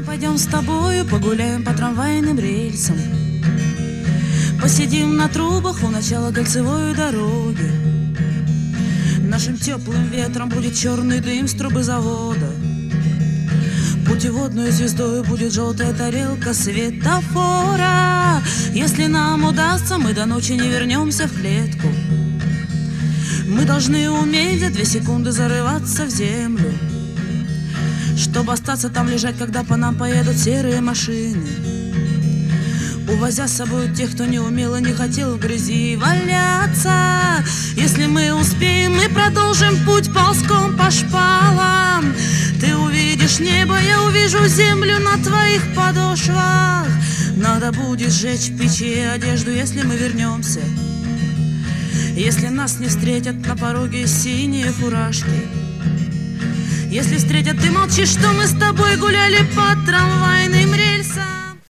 Мы пойдем с тобою, погуляем по трамвайным рельсам, посидим на трубах у начала кольцевой дороги. Нашим теплым ветром будет черный дым с трубы завода. Путеводной звездой будет желтая тарелка светофора. Если нам удастся, мы до ночи не вернемся в клетку. Мы должны уметь за 2 секунды зарываться в землю, чтобы остаться там лежать, когда по нам поедут серые машины, увозя с собой тех, кто не умел и не хотел в грязи валяться. Если мы успеем, мы продолжим путь ползком по шпалам. Ты увидишь небо, я увижу землю на твоих подошвах. Надо будет сжечь в печи одежду, если мы вернемся, если нас не встретят на пороге синие фуражки. Если встретят, ты молчишь, что мы с тобой гуляли по трамваю.